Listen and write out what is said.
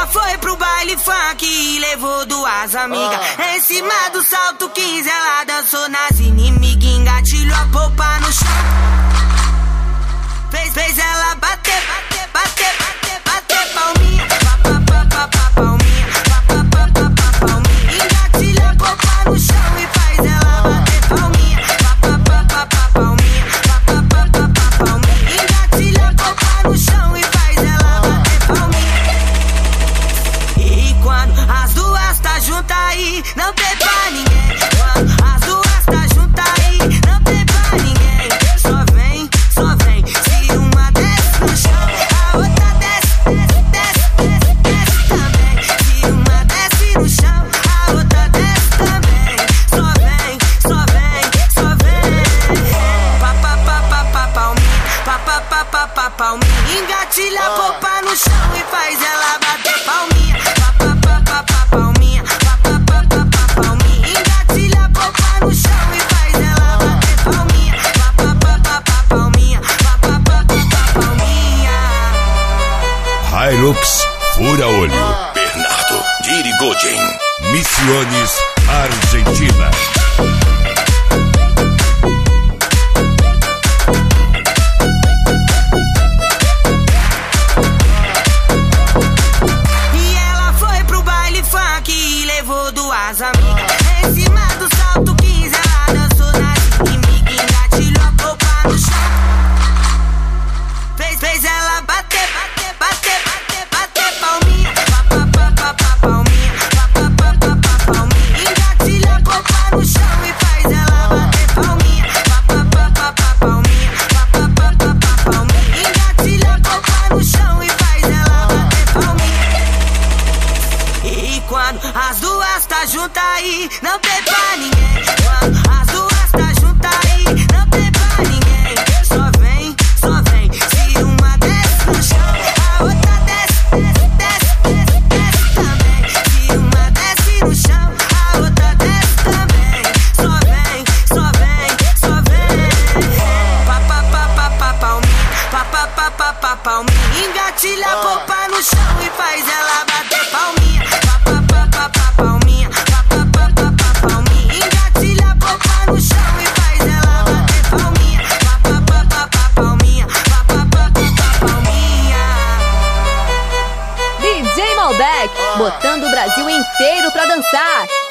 foi pro baile funk e levou duas amigas. Em cima do salto 15 ela dançou nas inimigas, engatilhou a polpa no chão. Fez ela bater, bater, bater, bater, bater palminha. Palminha, palminha. Engatilha a polpa no chão e faz ela bater palminha. Palminha, palminha. Engatilha a polpa no chão e faz ela bater palminha. E quando as duas tá juntas aí, não tem pra ninguém. Quando as duas tá juntas aí, não tem pra ninguém. Só vem, só vem. Se uma desce no chão, a outra desce, desce, desce, desce também. Se uma desce no chão, a outra desce também. Só vem, só vem, só vem. Palminha, palminha. Engatilha a polpa no chão e faz ela bater palminha. Palminha, palminha. Engatilha a polpa no chão e faz ela bater palminha. Palminha, palminha. Hilux Fura Olho, Bernardo Dirigoyen, Misiones, Argentina. E ela foi pro baile funk e levou duas amigas. Em cima do salto 15 ela dançou nas inimigas, engatilhou a polpa no chão. Fez ela bater, bater, bater, bater, bater palminha. Palminha, palminha. Engatilha a polpa no chão e faz ela bater palminha. Palminha, palminha. Engatilha a polpa no chão e faz ela bater palminha. E quando as duas tá juntas aí, não tem pra ninguém. Quando as duas tá juntas aí, não tem pra ninguém. Só vem, só vem. Se uma desce no chão, a outra desce, desce, desce, desce também. Se uma desce no chão, a outra desce também. Só vem, só vem, só vem. Palminha. Engatilha a polpa no chão e faz ela bater palminha. Palminha, palminha. Engatilha a polpa no chão e faz ela bater palminha. Palminha, palminha. DJ Malbec, botando o Brasil inteiro pra dançar.